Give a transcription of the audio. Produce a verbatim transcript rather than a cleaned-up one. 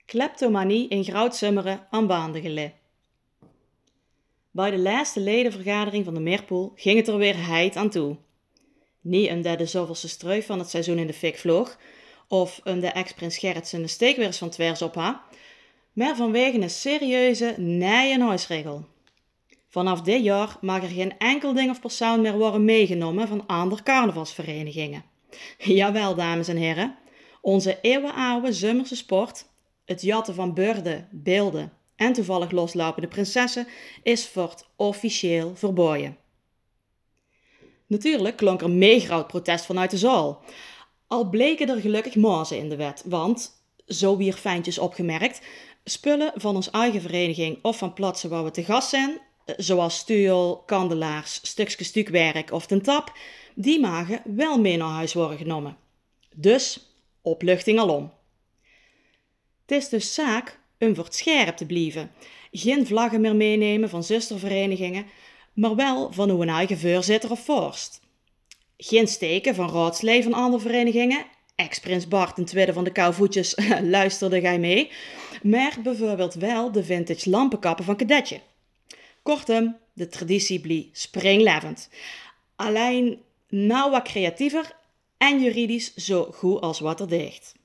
Kleptomanie in Groot-Summeren aan Baandegele. Bij de laatste ledenvergadering van de Meerpoel ging het er weer heid aan toe. Niet omdat de zoveelste streuf van het seizoen in de fik vloog, of omdat ex-prins Gerrit zijn steekweers van twers op ha, maar vanwege een serieuze nieuwe huisregel. Vanaf dit jaar mag er geen enkel ding of persoon meer worden meegenomen van andere carnavalsverenigingen. Jawel, dames en heren, onze eeuwenoude zomerse sport, het jatten van beurden, beelden en toevallig loslopende prinsessen, is voort officieel verboden. Natuurlijk klonk er mee groot protest vanuit de zaal. Al bleken er gelukkig mazen in de wet, want, zo weer fijntjes opgemerkt, spullen van ons eigen vereniging of van plaatsen waar we te gast zijn, zoals stuel, kandelaars, stukjes stukwerk of ten tap, die mogen wel mee naar huis worden genomen. Dus, opluchting alom. Het is dus zaak om voor het scherp te blijven. Geen vlaggen meer meenemen van zusterverenigingen, maar wel van uw eigen voorzitter of vorst. Geen steken van raadsleden van andere verenigingen. Ex-prins Bart ten tweede van de kouvoetjes, luisterde gij mee. Maar bijvoorbeeld wel de vintage lampenkappen van Kadetje. Kortom, de traditie blie springlevend. Alleen nou wat creatiever en juridisch zo goed als wat er dicht.